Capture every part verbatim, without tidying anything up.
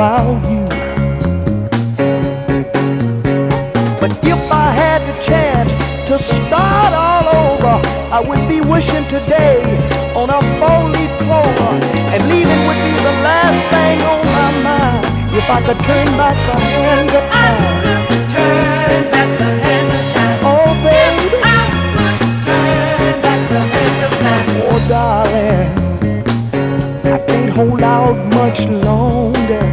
about you. But if I had the chance to start all over, I would be wishing today on a four-leaf clover, and leaving would be the last thing on my mind. If I could turn back the hands of time, I could turn back the hands of time. Oh baby, I could turn back the hands of time. oh darling, I can't hold out much longer,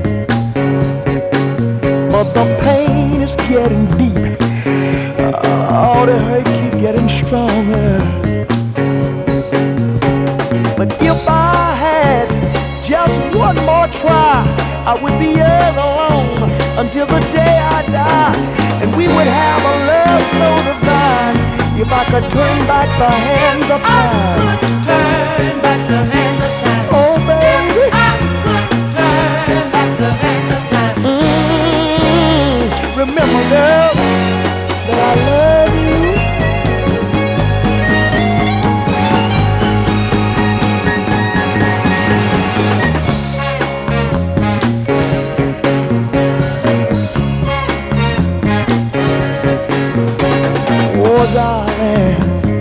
but the pain is getting deep. Oh, the hurt keep getting stronger. But if I had just one more try, I would be all alone until the day I die, and we would have a love so divine. If I could turn back the hands of time, I could turn back the hands of time. oh baby, I could turn back the hands of time. mm, remember girl that I love you. Oh darling,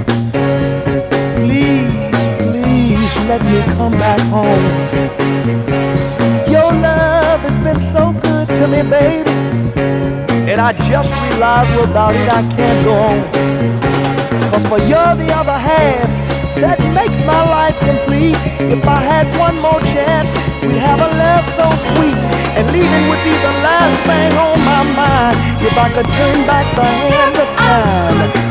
please, please let me come back home. Your love has been so good to me, baby, and I just realized without it I can't go on. Cause for you're the other half that makes my life complete. If I had one more chance, we'd have a love so sweet, and leaving would be the last thing on my mind. If I could turn back the hand of time,